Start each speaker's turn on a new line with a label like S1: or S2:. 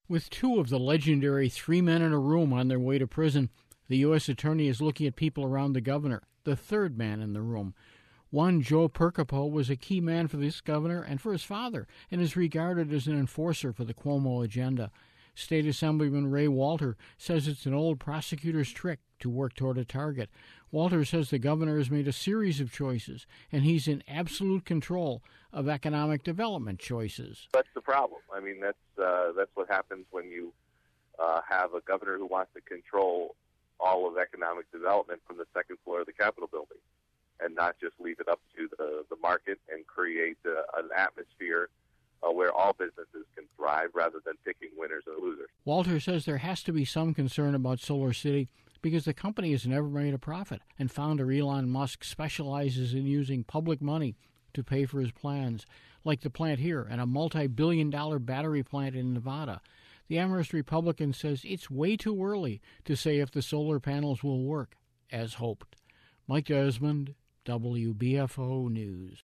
S1: With two of the legendary three men in a room on their way to prison, the U.S. Attorney is looking at people around the governor, the third man in the room. One, Joe Percopo, was a key man for this governor and for his father, and is regarded as an enforcer for the Cuomo agenda. State Assemblyman Ray Walter says it's an old prosecutor's trick to work toward a target. Walter says the governor has made a series of choices, and he's in absolute control of economic development choices.
S2: That's the problem. I mean, that's what happens when you have a governor who wants to control all of economic development from the second floor of the Capitol building, and not just leave it up to the market and create an atmosphere where all businesses can thrive rather than picking winners and losers.
S1: Walter says there has to be some concern about Solar City because the company has never made a profit, and founder Elon Musk specializes in using public money to pay for his plans, like the plant here and a multi-billion-dollar battery plant in Nevada. The Amherst Republican says it's way too early to say if the solar panels will work as hoped. Mike Desmond, WBFO News.